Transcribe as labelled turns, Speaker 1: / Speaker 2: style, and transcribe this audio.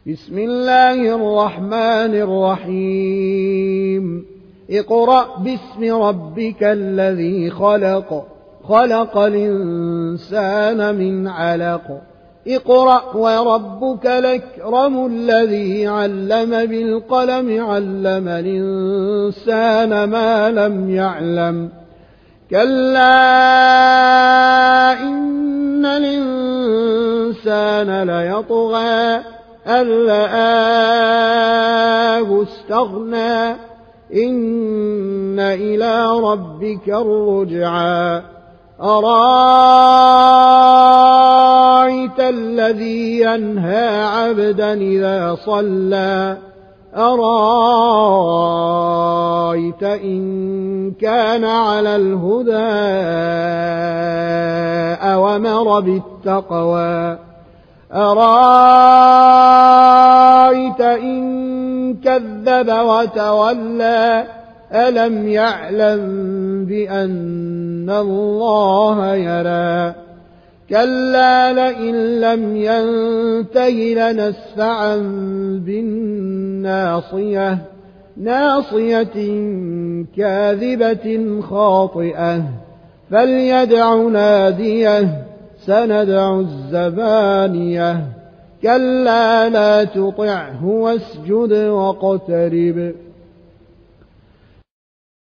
Speaker 1: بسم الله الرحمن الرحيم اقرأ باسم ربك الذي خلق خلق الإنسان من علق اقرأ وربك الأكرم الذي علم بالقلم علم الإنسان ما لم يعلم كلا إن الإنسان ليطغى أن رآه استغنى إن إلى ربك الرجعى أرأيت الذي ينهى عبدا إذا صلى أرأيت إن كان على الهدى أوامر بالتقوى أرأيت إن كذب وتولى ألم يعلم بأن الله يرى كلا لئن لم ينته لنسفعا بالناصية ناصية كاذبة خاطئة فليدع ناديه سندع الزبانية كلا لا تطعه واسجد واقترب